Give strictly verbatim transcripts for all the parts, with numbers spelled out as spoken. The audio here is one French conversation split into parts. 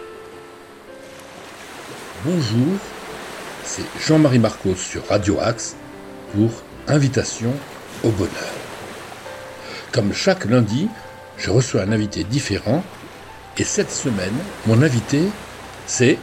Bonjour, c'est Jean-Marie Marcos sur Radio Axe pour Invitation au bonheur. Comme chaque lundi, je reçois un invité différent et cette semaine, mon invité, c'est...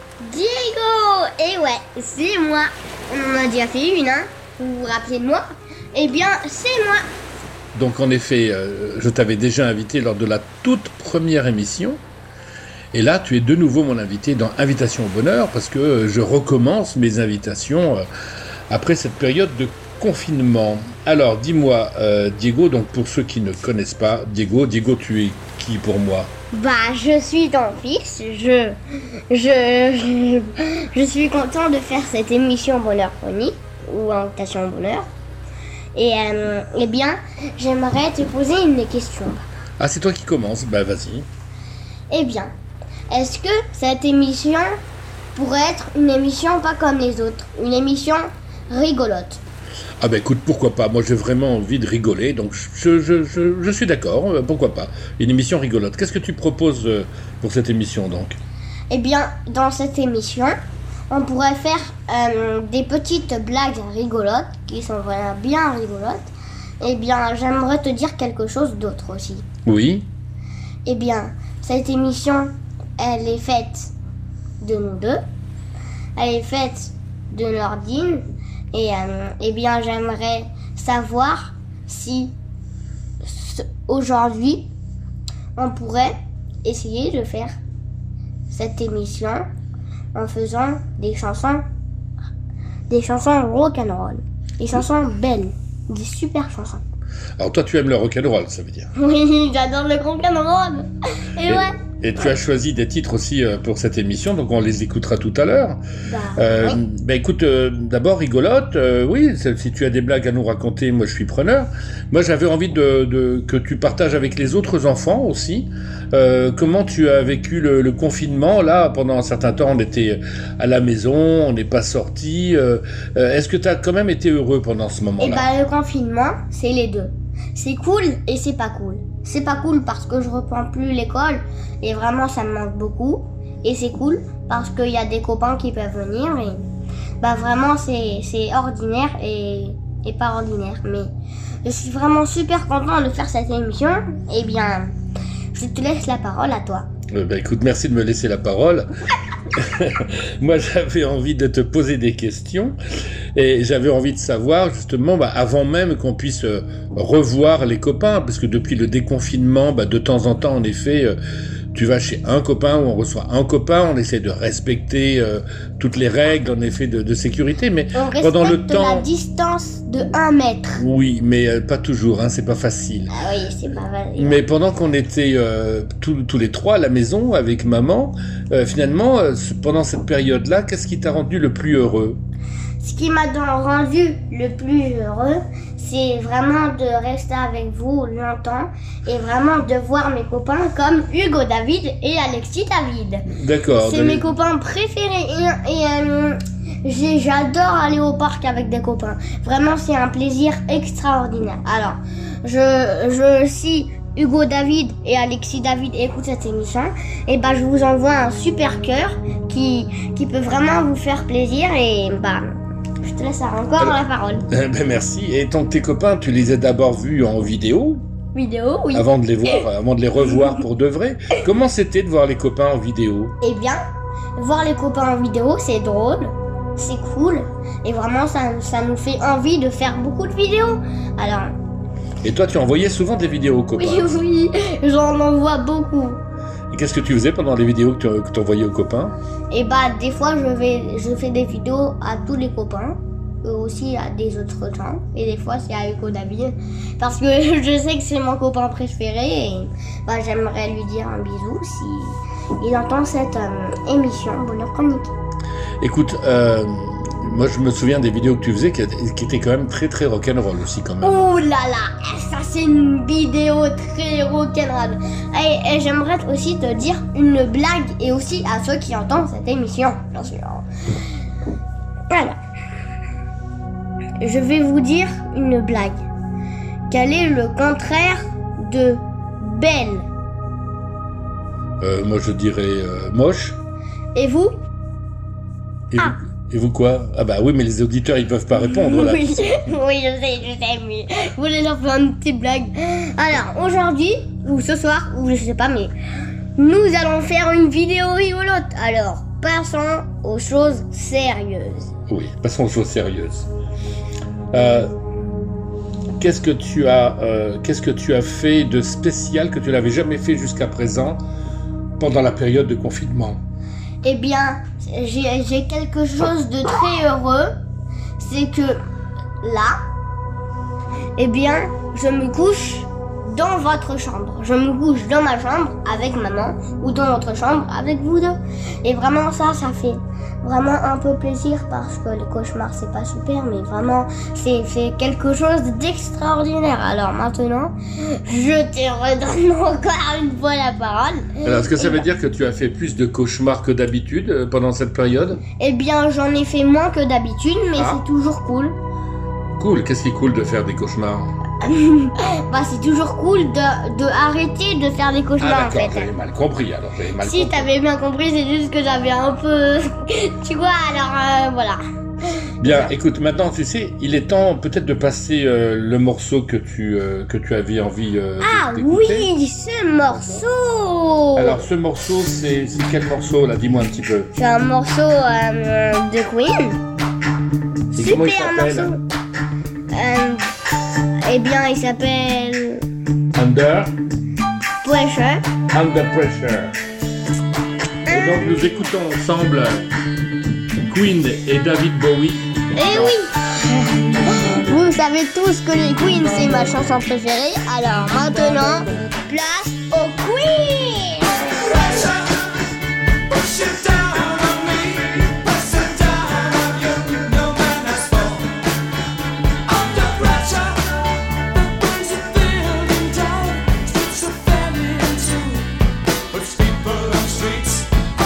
Diego. Et ouais, c'est moi. On en a déjà fait une, hein. Vous vous rappelez de moi? Eh bien, c'est moi. Donc en effet, euh, je t'avais déjà invité lors de la toute première émission. Et là, tu es de nouveau mon invité dans Invitation au bonheur parce que je recommence mes invitations euh, après cette période de confinement. Alors, dis-moi, euh, Diego, donc pour ceux qui ne connaissent pas, Diego, Diego, tu es qui pour moi? Bah, je suis ton fils. Je, je, je, je suis content de faire cette émission Bonheur Chronique ou Invitation au bonheur. Et euh, eh bien, j'aimerais te poser une question. Ah, c'est toi qui commences? Bah, vas-y. Eh bien, est-ce que cette émission pourrait être une émission pas comme les autres, une émission rigolote? Ah bah écoute, pourquoi pas? Moi j'ai vraiment envie de rigoler, donc je, je, je, je suis d'accord, pourquoi pas? Une émission rigolote. Qu'est-ce que tu proposes pour cette émission donc? Eh bien, dans cette émission, on pourrait faire euh, des petites blagues rigolotes, qui sont vraiment bien rigolotes. Eh bien, j'aimerais te dire quelque chose d'autre aussi. Oui. Eh bien, cette émission, elle est faite de nous deux. Elle est faite de Nordine. Et euh, eh bien, j'aimerais savoir si ce, aujourd'hui, on pourrait essayer de faire cette émission en faisant des chansons, des chansons rock'n'roll, des chansons belles, des super chansons. Alors toi, tu aimes le rock'n'roll, ça veut dire? Oui, j'adore le rock'n'roll. Et, et ouais. Et tu as choisi des titres aussi pour cette émission, donc on les écoutera tout à l'heure. Bah, euh, oui. bah écoute, euh, d'abord rigolote, euh, oui, si tu as des blagues à nous raconter, moi je suis preneur. Moi j'avais envie de, de que tu partages avec les autres enfants aussi, euh, comment tu as vécu le, le confinement. Là, pendant un certain temps, on était à la maison, on n'est pas sortis. Euh, euh, est-ce que tu as quand même été heureux pendant ce moment-là? Et bah le confinement, c'est les deux. C'est cool et c'est pas cool. C'est pas cool parce que je reprends plus l'école et vraiment ça me manque beaucoup. Et c'est cool parce qu'il y a des copains qui peuvent venir et bah vraiment c'est, c'est ordinaire et, et pas ordinaire. Mais je suis vraiment super content de faire cette émission. Eh bien, je te laisse la parole à toi. Euh, bah écoute, merci de me laisser la parole. Moi, j'avais envie de te poser des questions et j'avais envie de savoir justement, bah, avant même qu'on puisse euh, revoir les copains, parce que depuis le déconfinement, bah, de temps en temps, en effet, euh, tu vas chez un copain ou on reçoit un copain, on essaie de respecter euh, toutes les règles, en effet, de, de sécurité, mais on pendant le temps... la distance de un mètre. Oui, mais euh, pas toujours, hein, c'est pas facile. Ah oui, c'est pas facile. Mais pendant qu'on était euh, tous, tous les trois à la maison avec maman, euh, finalement, euh, pendant cette période-là, qu'est-ce qui t'a rendu le plus heureux? Ce qui m'a rendu le plus heureux, c'est vraiment de rester avec vous longtemps et vraiment de voir mes copains comme Hugo David et Alexis David. D'accord. C'est de... mes copains préférés et, et euh, j'ai, j'adore aller au parc avec des copains. Vraiment, c'est un plaisir extraordinaire. Alors, je, je si Hugo David et Alexis David écoutent cette émission, et bah je vous envoie un super cœur qui, qui peut vraiment vous faire plaisir et bah... Je te laisse encore Alors, la parole. Eh ben merci. Et donc tes copains, tu les as d'abord vus en vidéo? Vidéo, oui. Avant de les voir, avant de les revoir pour de vrai. Comment c'était de voir les copains en vidéo? Eh bien, voir les copains en vidéo, c'est drôle, c'est cool, et vraiment ça, ça nous fait envie de faire beaucoup de vidéos. Alors. Et toi, tu envoyais souvent des vidéos aux copains? Oui, oui, j'en envoie beaucoup. Et qu'est-ce que tu faisais pendant les vidéos que tu envoyais aux copains? Et bah des fois je vais je fais des vidéos à tous les copains, aussi à des autres gens, et des fois c'est à Hugo David parce que je sais que c'est mon copain préféré et bah j'aimerais lui dire un bisou si il entend cette euh, émission Bonheur Chronique. Écoute, euh, moi je me souviens des vidéos que tu faisais qui, qui étaient quand même très très rock'n'roll aussi quand même. Ouh là là, ça c'est une vidéo très rock'n'roll. Et, et j'aimerais aussi te dire une blague et aussi à ceux qui entendent cette émission, bien sûr. Voilà. Je vais vous dire une blague. Quel est le contraire de belle? euh, moi je dirais euh, moche. Et vous? Et, Ah. vous, et vous quoi? Ah bah oui, mais les auditeurs ils peuvent pas répondre là. Oui, oui, je sais, je sais, mais je voulais leur faire une petite blague. Alors, aujourd'hui, ou ce soir, ou je sais pas, mais nous allons faire une vidéo rigolote. Alors, passons aux choses sérieuses. Oui, passons aux choses sérieuses. Euh, qu'est-ce que tu as, euh, qu'est-ce que tu as fait de spécial que tu n'avais jamais fait jusqu'à présent pendant la période de confinement? Eh bien, j'ai j'ai quelque chose de très heureux. C'est que là, eh bien, je me couche dans votre chambre. Je me couche dans ma chambre avec maman ou dans votre chambre avec vous deux. Et vraiment ça, ça fait vraiment un peu plaisir parce que les cauchemars c'est pas super, mais vraiment c'est c'est quelque chose d'extraordinaire. Alors maintenant, je te redonne encore une fois la parole. Alors, est-ce que ça Et veut ben, dire que tu as fait plus de cauchemars que d'habitude euh, pendant cette période? Eh bien, j'en ai fait moins que d'habitude, mais Ah. c'est toujours cool. Cool, qu'est-ce qui est cool de faire des cauchemars? Bah, c'est toujours cool de, de arrêter de faire des Ah cauchemars en d'accord, fait. j'avais mal compris alors, j'avais mal Si compris. t'avais bien compris, c'est juste que j'avais un peu, tu vois. Alors euh, voilà. Bien, écoute, maintenant tu sais, il est temps peut-être de passer euh, le morceau que tu, euh, que tu avais envie euh, Ah d'écouter. oui, ce morceau. Alors ce morceau, c'est c'est quel morceau là? Dis-moi un petit peu. C'est un morceau euh, de Queen. Et comment il Super s'appelle? morceau. Euh, eh bien, il s'appelle Under, Pressure. Under Pressure. Et donc nous écoutons ensemble Queen et David Bowie. Eh oui. Vous savez tous que les Queen c'est ma chanson préférée. Alors maintenant, place aux Queen. Push it down on me, press it down on you, no man has fall. Under pressure, that brings a building down, splits a family in two, puts people on streets.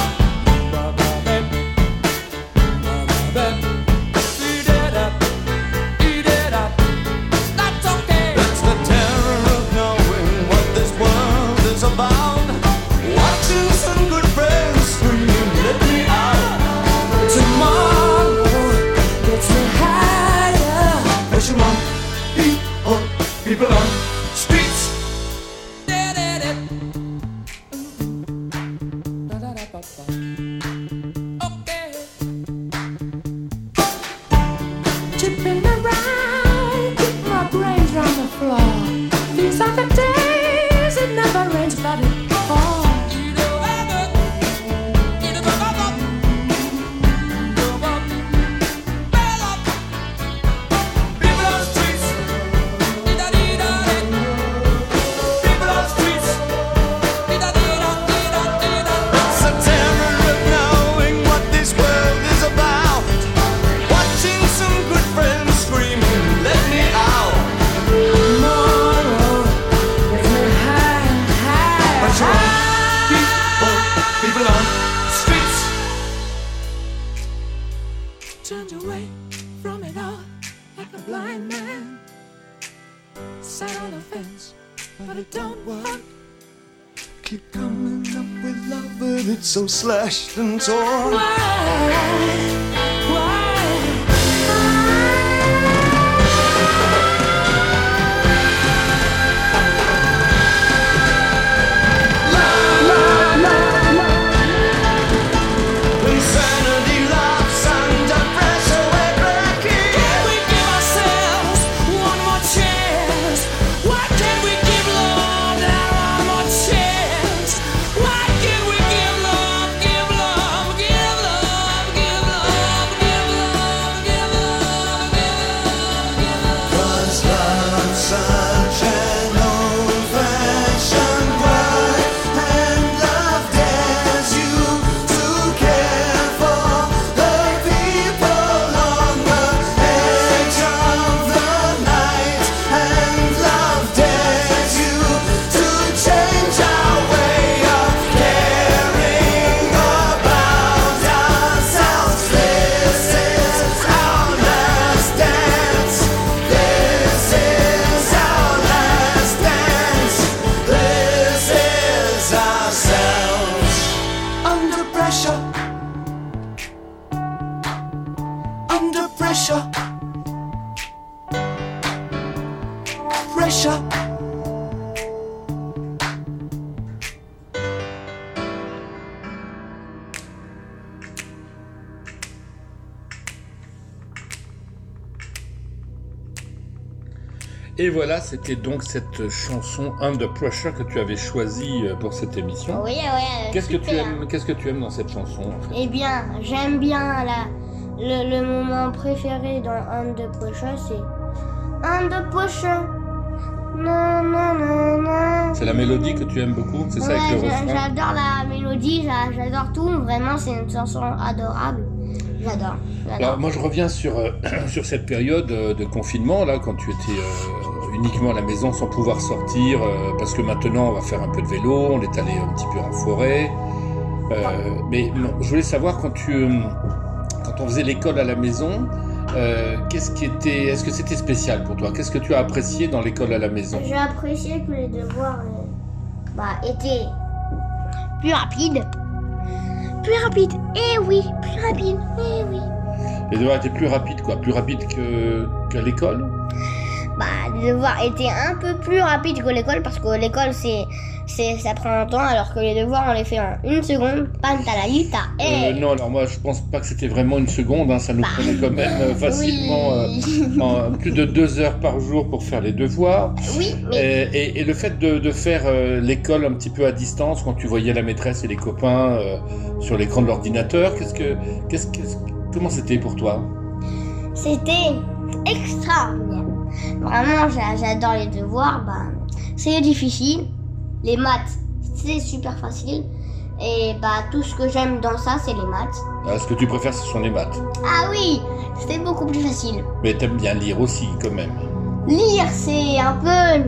Eat it up, eat it up, that's okay. That's the terror of knowing what this world is about. Watching some good friends scream, let me out. Tomorrow gets me higher. Pressure on people, people on streets. Okay. Tipping around, keep my brains on the floor. These are the days it never rains, but it falls. People on streets, people on streets. It's the terror of knowing what this world is about. Watching some good friends screaming, let me out. Tomorrow, gets me high, high, Pressure on people, people on streets. Turned away from it all like a blind man. Sat on the fence, but it don't work. Keep coming up with love, but it's so slashed and torn. Why? Why? Insanity loves under pressure, we're cracking. Can we give ourselves one more chance? Why can't we give love that one more chance? Why can't we give love, give love, give love, give love? pressure, under pressure, pressure. Et voilà, c'était donc cette chanson Under Pressure que tu avais choisie euh, pour cette émission. Oui, ouais. Qu'est-ce que tu super. aimes, qu'est-ce que tu aimes dans cette chanson en fait? Eh bien, j'aime bien la, le, le moment préféré dans Under Pressure, c'est Under Pressure. Non, non, non, non. C'est la mélodie que tu aimes beaucoup, c'est ça Ouais, avec le j'a- refrain? j'adore la mélodie, j'a- j'adore tout. Vraiment, c'est une chanson adorable. J'adore. Alors j'adore. moi je reviens sur, euh, sur cette période euh, de confinement là, quand tu étais euh, uniquement à la maison sans pouvoir sortir, euh, parce que maintenant on va faire un peu de vélo, on est allé un petit peu en forêt. Euh, mais non, je voulais savoir quand tu, euh, quand on faisait l'école à la maison, euh, qu'est-ce qui était, est-ce que c'était spécial pour toi? Qu'est-ce que tu as apprécié dans l'école à la maison? J'ai apprécié que les devoirs euh, bah, étaient plus rapides. Plus rapides. Eh oui, plus rapides. Eh oui. Les devoirs étaient plus rapides quoi, plus rapides que qu'à l'école? Bah, les devoirs étaient un peu plus rapides que l'école parce que l'école, c'est, c'est, ça prend longtemps alors que les devoirs, on les fait en une seconde. Pantalalita. Eh. Euh, non, alors moi je pense pas que c'était vraiment une seconde, hein, ça nous Bah, prenait quand même euh, facilement oui. euh, en- plus de deux heures par jour pour faire les devoirs. Oui, mais Et, et- et le fait de, de faire euh, l'école un petit peu à distance, quand tu voyais la maîtresse et les copains euh, sur l'écran de l'ordinateur, qu'est-ce que, qu'est-ce, qu'est-ce- comment c'était pour toi? c'était extraordinaire. Vraiment, j'a- j'adore les devoirs. Bah, c'est difficile. Les maths, c'est super facile. Et bah, tout ce que j'aime dans ça, c'est les maths. Ah, ce que tu préfères, ce sont les maths. Ah oui, c'était beaucoup plus facile. Mais t'aimes bien lire aussi, quand même. Lire, c'est un peu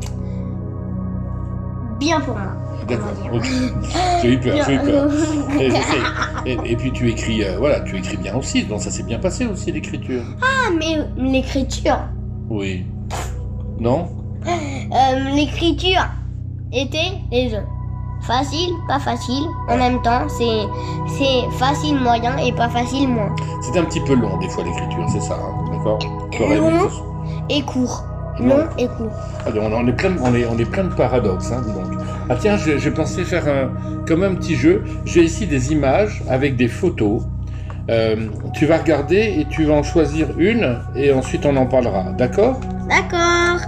bien pour moi. D'accord, Comment dire. ok. J'ai eu peur, j'ai eu peur. Et, je sais. Et- et puis tu écris, euh, voilà, tu écris bien aussi, donc ça s'est bien passé aussi l'écriture. Ah, mais l'écriture, Oui. Non? euh, l'écriture était les deux. Facile, pas facile. En même temps, c'est c'est facile moyen et pas facile moins. C'est un petit peu long des fois l'écriture, c'est ça, hein, d'accord? T'aurais aimé Long que ce- et court. Non. Long et court. Ah, donc, on, est plein de, on, est, on est plein de paradoxes, hein, dis donc. Ah tiens, j'ai j'ai pensé faire un, comme un petit jeu. J'ai ici des images avec des photos. Euh, tu vas regarder et tu vas en choisir une et ensuite on en parlera, d'accord? D'accord.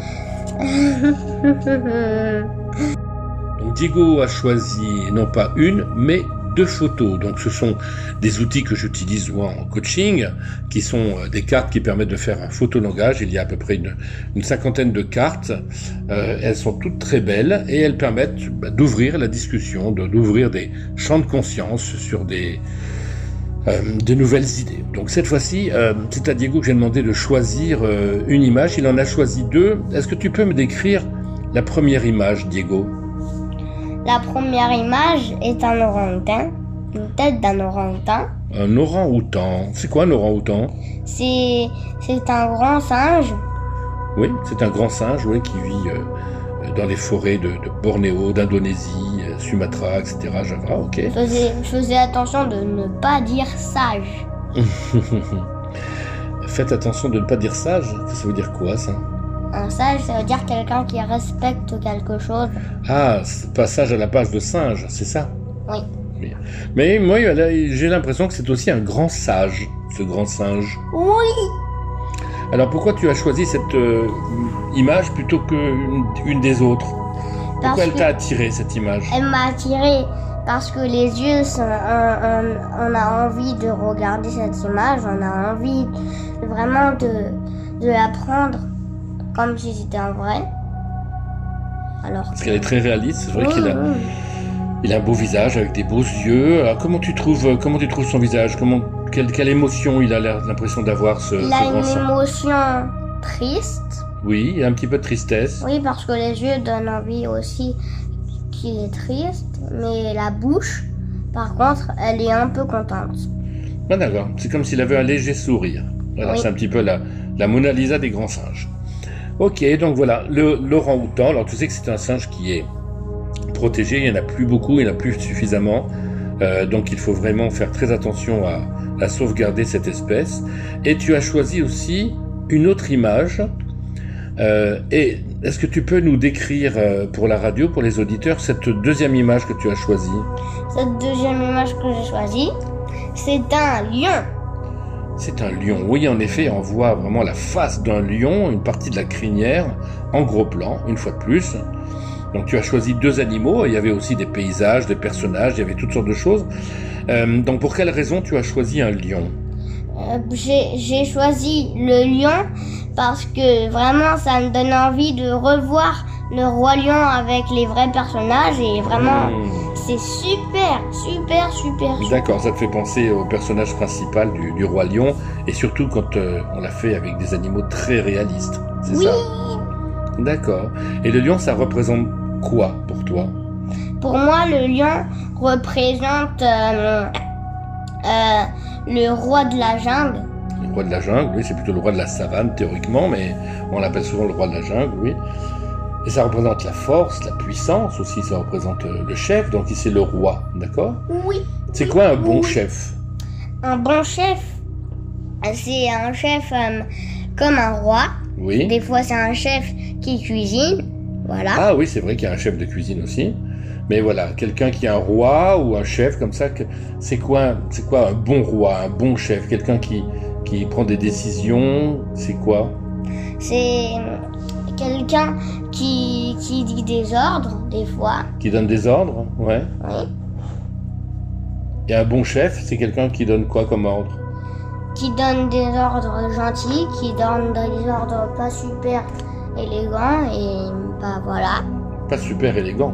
Donc Diego a choisi non pas une, mais deux photos. Donc ce sont des outils que j'utilise moi en coaching, qui sont euh, des cartes qui permettent de faire un photolangage. Il y a à peu près une, une cinquantaine de cartes. Euh, elles sont toutes très belles et elles permettent bah, d'ouvrir la discussion, de- d'ouvrir des champs de conscience sur des, euh, de nouvelles idées. Donc cette fois-ci, euh, c'est à Diego que j'ai demandé de choisir euh, une image. Il en a choisi deux. Est-ce que tu peux me décrire la première image, Diego? La première image est un orang-outan, une tête d'un orang-outan. Un orang-outan. C'est quoi un orang-outan? C'est c'est un grand singe. Oui, c'est un grand singe oui, qui vit euh, dans les forêts de, de Bornéo, d'Indonésie, euh, Sumatra, et cetera. Java, ok. Faisait faisait attention de ne pas dire sage. Faites attention de ne pas dire sage. Ça veut dire quoi, ça? Un sage, ça veut dire quelqu'un qui respecte quelque chose. Ah, c'est passage à la page de singe, c'est ça? Oui. Mais, mais moi, là, j'ai l'impression que c'est aussi un grand sage, ce grand singe. Oui. Alors pourquoi tu as choisi cette euh, image plutôt qu'une une des autres? Pourquoi Parce elle que- t'a attiré, cette image? Elle m'a attirée parce que les yeux, sont, on, on- on a envie de regarder cette image, on a envie de- vraiment de, de la prendre comme si c'était un vrai. Alors Parce qu'elle est très réaliste, c'est vrai Oui, qu'il a... oui. Il a un beau visage avec des beaux yeux. Alors, comment tu trouves, comment tu trouves son visage? Comment, quelle, quelle émotion il a l'air- l'impression d'avoir ce, Il ce a grand une singe? émotion triste, Oui, il a un petit peu de tristesse. oui, parce que les yeux donnent envie aussi qu'il est triste, mais la bouche, par contre, elle est un peu contente. Ah, d'accord. C'est comme s'il avait un léger sourire. Voilà, Oui. c'est un petit peu la, la Mona Lisa des grands singes. Ok, donc voilà, le l'orang-outan. Alors tu sais que c'est un singe qui est protégé. Il n'y en a plus beaucoup, il n'y en a plus suffisamment. Euh, donc il faut vraiment faire très attention à, à sauvegarder cette espèce. Et tu as choisi aussi une autre image. Euh, et est-ce que tu peux nous décrire euh, pour la radio, pour les auditeurs, cette deuxième image que tu as choisie? Cette deuxième image que j'ai choisie, c'est un lion. C'est un lion. Oui, en effet, on voit vraiment la face d'un lion, une partie de la crinière, en gros plan, une fois de plus. Donc tu as choisi deux animaux, il y avait aussi des paysages, des personnages, il y avait toutes sortes de choses. Euh, donc pour quelle raison tu as choisi un lion? Euh, j'ai, j'ai choisi le lion parce que vraiment ça me donne envie de revoir le roi lion avec les vrais personnages et vraiment Mmh. c'est super, super, super, super. D'accord, ça te fait penser au personnage principal du, du roi lion, et surtout quand euh, on l'a fait avec des animaux très réalistes, c'est Oui, ça? D'accord. Et le lion, ça représente quoi pour toi? pour moi le lion représente euh, euh, le roi de la jungle. Le roi de la jungle, oui, c'est plutôt le roi de la savane théoriquement, mais on l'appelle souvent le roi de la jungle, oui. Et ça représente la force, la puissance aussi, ça représente euh, le chef, donc ici le roi, d'accord? Oui. C'est quoi un bon chef? Un bon chef, c'est un chef euh, comme un roi. Oui. Des fois c'est un chef qui cuisine, voilà. Ah oui, c'est vrai qu'il y a un chef de cuisine aussi. Mais voilà, quelqu'un qui est un roi ou un chef comme ça, que- c'est quoi, c'est quoi un bon roi, un bon chef? Quelqu'un qui, qui prend des décisions, c'est quoi? C'est quelqu'un qui, qui dit des ordres, des fois. Qui donne des ordres? Ouais. Oui. Et un bon chef, c'est quelqu'un qui donne quoi comme ordre? Qui donne des ordres gentils, qui donne des ordres pas super élégants et bah voilà. Pas super élégant.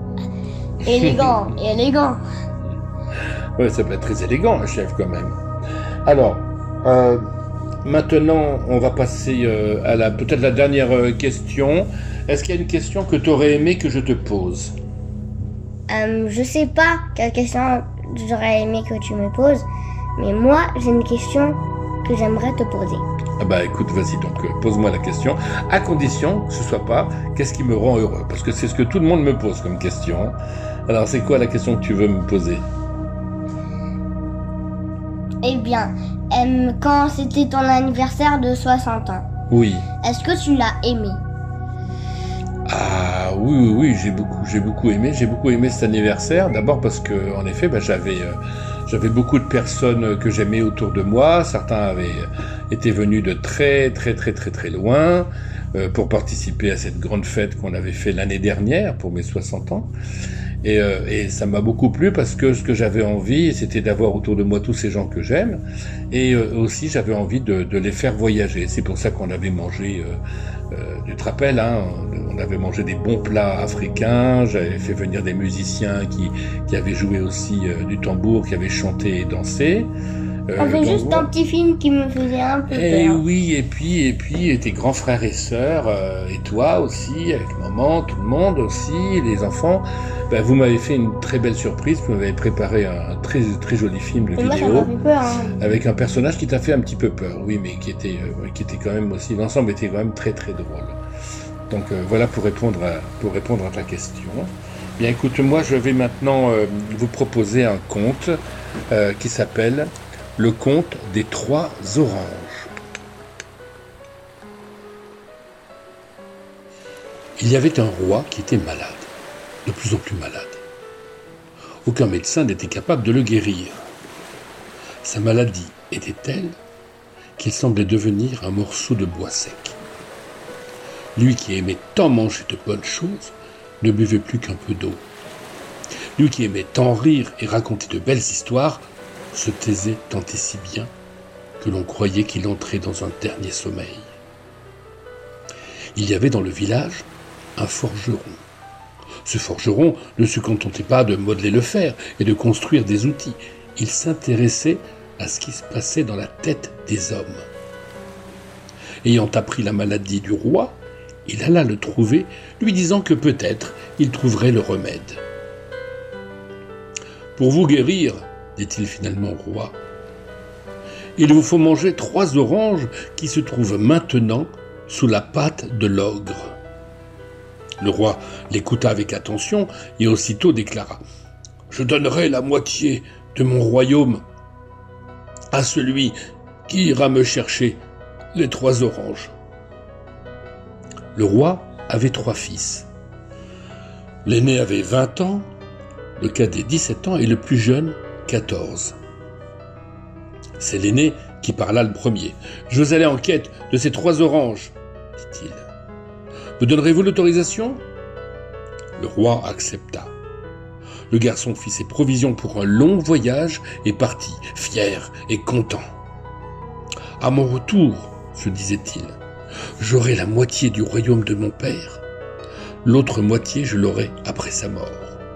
Élégant, élégant. Ouais, ça peut être très élégant, un chef, quand même. Alors, euh, maintenant, on va passer euh, à la peut-être la dernière euh, question. Est-ce qu'il y a une question que tu aurais aimé que je te pose? Euh, je sais pas quelle question j'aurais aimé que tu me poses, mais moi j'ai une question que j'aimerais te poser. Ah bah écoute, vas-y donc, euh, pose-moi la question, à condition que ce soit pas qu'est-ce qui me rend heureux, parce que c'est ce que tout le monde me pose comme question. Alors c'est quoi la question que tu veux me poser? Eh bien, euh, quand c'était ton anniversaire de soixante ans, Oui. est-ce que tu l'as aimé? Ah oui, oui, oui, j'ai beaucoup, j'ai beaucoup aimé, j'ai beaucoup aimé cet anniversaire. D'abord parce que, en effet, bah, j'avais, euh, j'avais beaucoup de personnes que j'aimais autour de moi. Certains avaient été venus de très, très, très, très, très loin euh, pour participer à cette grande fête qu'on avait fait l'année dernière pour mes soixante ans. Et, euh, et ça m'a beaucoup plu parce que ce que j'avais envie, c'était d'avoir autour de moi tous ces gens que j'aime. Et euh, aussi, j'avais envie de, de les faire voyager. C'est pour ça qu'on avait mangé, euh, euh, tu te rappelles, hein, on avait mangé des bons plats africains. J'avais fait venir des musiciens qui, qui avaient joué aussi euh, du tambour, qui avaient chanté et dansé. Euh, On fait donc juste voilà. un petit film qui me faisait un peu Et peur. oui, et puis, et puis, et tes grands frères et sœurs, euh, et toi aussi, avec maman, tout le monde aussi, les enfants, ben, vous m'avez fait une très belle surprise, vous m'avez préparé un très, très joli film de Et moi ça vidéo, m'a fait peur. Hein. avec un personnage qui t'a fait un petit peu peur, oui, mais qui était, euh, ouais, qui était quand même aussi, l'ensemble était quand même très, très drôle. Donc euh, voilà pour répondre à, pour répondre à ta question. Bien écoute, moi je vais maintenant euh, vous proposer un conte euh, qui s'appelle Le conte des trois oranges. Il y avait un roi qui était malade, de plus en plus malade. Aucun médecin n'était capable de le guérir. Sa maladie était telle qu'il semblait devenir un morceau de bois sec. Lui qui aimait tant manger de bonnes choses ne buvait plus qu'un peu d'eau. Lui qui aimait tant rire et raconter de belles histoires se taisait tant et si bien que l'on croyait qu'il entrait dans un dernier sommeil. Il y avait dans le village un forgeron. Ce forgeron ne se contentait pas de modeler le fer et de construire des outils. Il s'intéressait à ce qui se passait dans la tête des hommes. Ayant appris la maladie du roi, il alla le trouver, lui disant que peut-être il trouverait le remède. « Pour vous guérir, dit-il finalement au roi, il vous faut manger trois oranges qui se trouvent maintenant sous la patte de l'ogre. » Le roi l'écouta avec attention et aussitôt déclara « je donnerai la moitié de mon royaume à celui qui ira me chercher les trois oranges. » Le roi avait trois fils. L'aîné avait vingt ans, le cadet dix-sept ans et le plus jeune quatorze. C'est l'aîné qui parla le premier. « Je veux aller en quête de ces trois oranges, » dit-il. « Me donnerez-vous l'autorisation ?» Le roi accepta. Le garçon fit ses provisions pour un long voyage et partit, fier et content. « À mon retour, se disait-il, j'aurai la moitié du royaume de mon père. L'autre moitié, je l'aurai après sa mort. »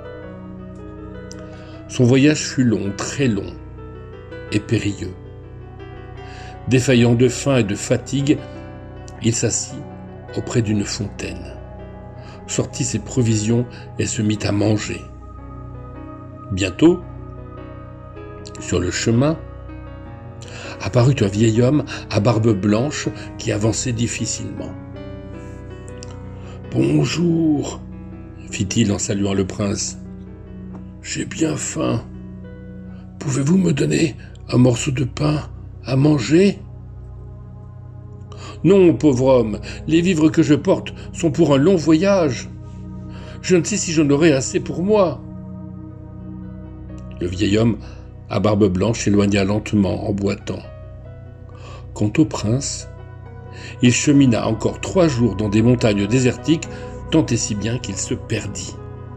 Son voyage fut long, très long et périlleux. Défaillant de faim et de fatigue, il s'assit auprès d'une fontaine, sortit ses provisions et se mit à manger. Bientôt, sur le chemin, apparut un vieil homme à barbe blanche qui avançait difficilement. « Bonjour, fit-il en saluant le prince. J'ai bien faim. Pouvez-vous me donner un morceau de pain à manger ? » « Non, pauvre homme, les vivres que je porte sont pour un long voyage. Je ne sais si j'en aurai assez pour moi. » Le vieil homme à barbe blanche s'éloigna lentement en boitant. Quant au prince, il chemina encore trois jours dans des montagnes désertiques, tant et si bien qu'il se perdit.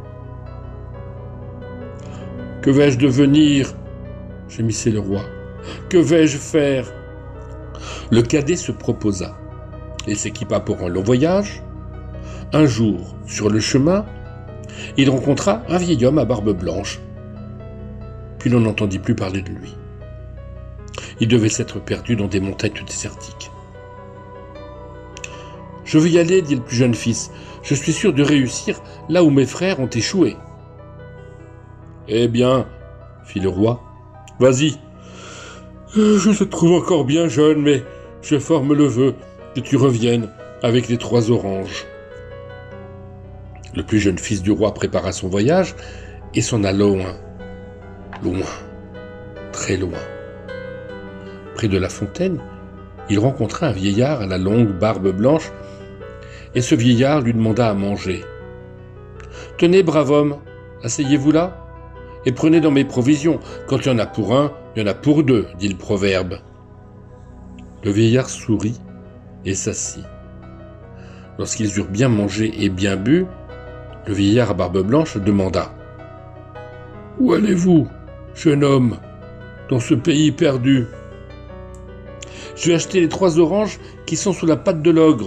« Que vais-je devenir ?» gémissait le roi. « Que vais-je faire ?» Le cadet se proposa. Il s'équipa pour un long voyage. Un jour, sur le chemin, il rencontra un vieil homme à barbe blanche. Puis l'on n'entendit plus parler de lui. Il devait s'être perdu dans des montagnes désertiques. « Je veux y aller, dit le plus jeune fils. Je suis sûr de réussir là où mes frères ont échoué. »« Eh bien, fit le roi, vas-y. Je te trouve encore bien jeune, mais je forme le vœu que tu reviennes avec les trois oranges. » Le plus jeune fils du roi prépara son voyage et s'en alla loin, loin, très loin. Près de la fontaine, il rencontra un vieillard à la longue barbe blanche, et ce vieillard lui demanda à manger. « Tenez, brave homme, asseyez-vous là, et prenez dans mes provisions. Quand il y en a pour un, il y en a pour deux, dit le proverbe. » Le vieillard sourit et s'assit. Lorsqu'ils eurent bien mangé et bien bu, le vieillard à barbe blanche demanda « Où allez-vous, jeune homme, dans ce pays perdu ? » « Je vais acheter les trois oranges qui sont sous la patte de l'ogre. »«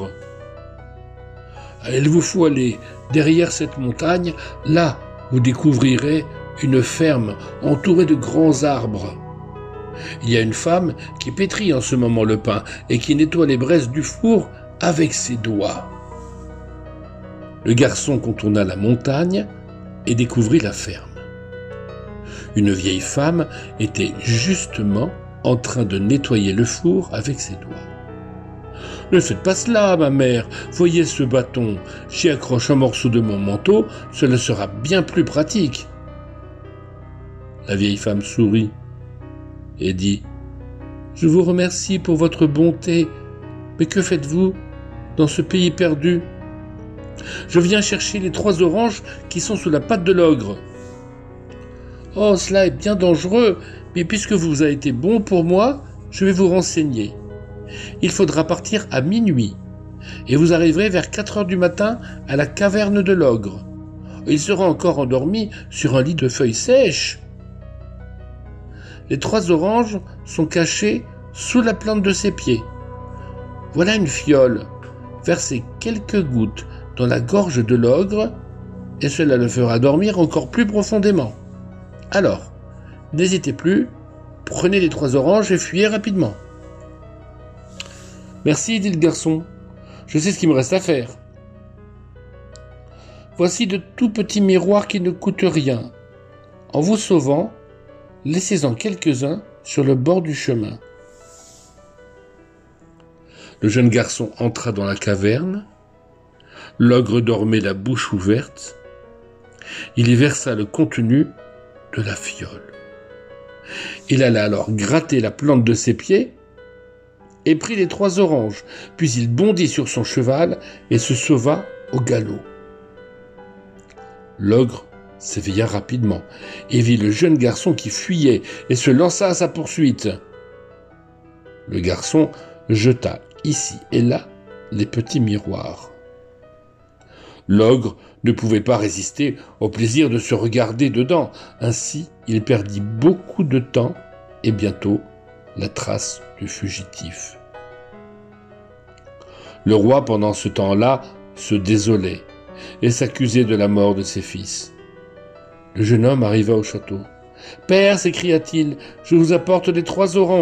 Il vous faut aller derrière cette montagne, là vous découvrirez une ferme entourée de grands arbres. Il y a une femme qui pétrit en ce moment le pain et qui nettoie les braises du four avec ses doigts. » Le garçon contourna la montagne et découvrit la ferme. Une vieille femme était justement en train de nettoyer le four avec ses doigts. « Ne faites pas cela, ma mère. Voyez ce bâton. J'y accroche un morceau de mon manteau. Cela sera bien plus pratique. » La vieille femme sourit et dit « Je vous remercie pour votre bonté, mais que faites-vous dans ce pays perdu ? Je viens chercher les trois oranges qui sont sous la patte de l'ogre. »« Oh, cela est bien dangereux, mais puisque vous avez été bon pour moi, je vais vous renseigner. Il faudra partir à minuit, et vous arriverez vers quatre heures du matin à la caverne de l'ogre. Il sera encore endormi sur un lit de feuilles sèches. Les trois oranges sont cachées sous la plante de ses pieds. Voilà une fiole. Versez quelques gouttes dans la gorge de l'ogre, et cela le fera dormir encore plus profondément. Alors, n'hésitez plus, prenez les trois oranges et fuyez rapidement. »« Merci, dit le garçon. Je sais ce qu'il me reste à faire. Voici de tout petits miroirs qui ne coûtent rien. En vous sauvant, laissez-en quelques-uns sur le bord du chemin. » Le jeune garçon entra dans la caverne. L'ogre dormait la bouche ouverte. Il y versa le contenu de la fiole. Il alla alors gratter la plante de ses pieds et prit les trois oranges, puis il bondit sur son cheval et se sauva au galop. L'ogre s'éveilla rapidement et vit le jeune garçon qui fuyait et se lança à sa poursuite. Le garçon jeta ici et là les petits miroirs. L'ogre ne pouvait pas résister au plaisir de se regarder dedans. Ainsi, il perdit beaucoup de temps et bientôt la trace du fugitif. Le roi, pendant ce temps-là, se désolait et s'accusait de la mort de ses fils. Le jeune homme arriva au château. « Père, s'écria-t-il, je vous apporte les trois oranges. »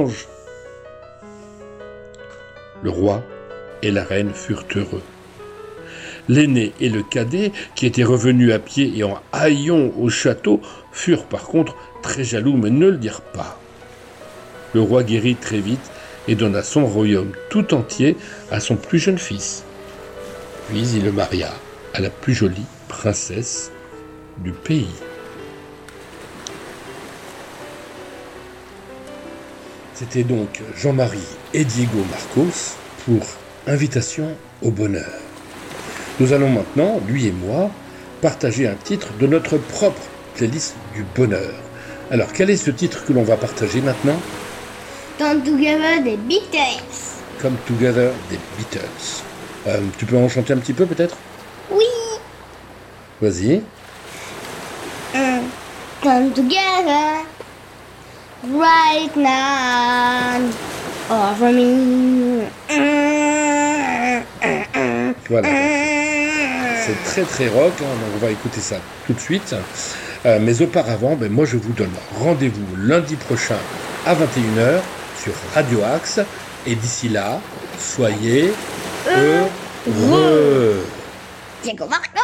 Le roi et la reine furent heureux. L'aîné et le cadet, qui étaient revenus à pied et en haillons au château, furent par contre très jaloux, mais ne le dirent pas. Le roi guérit très vite et donna son royaume tout entier à son plus jeune fils. Puis il le maria à la plus jolie princesse du pays. C'était donc Jean-Marie et Diego Marcos pour Invitation au bonheur. Nous allons maintenant, lui et moi, partager un titre de notre propre playlist du bonheur. Alors, quel est ce titre que l'on va partager maintenant ? Come Together des Beatles. Come Together des Beatles. Euh, tu peux en chanter un petit peu peut-être ? Oui. Vas-y. Mm. Come together right now over me. Mm, mm, mm, Voilà. mm. C'est très très rock, hein, donc on va écouter ça tout de suite. Euh, mais auparavant, ben, moi je vous donne rendez-vous lundi prochain à vingt et une heures sur Radio Axe. Et d'ici là, soyez heureux. Diego Marcos.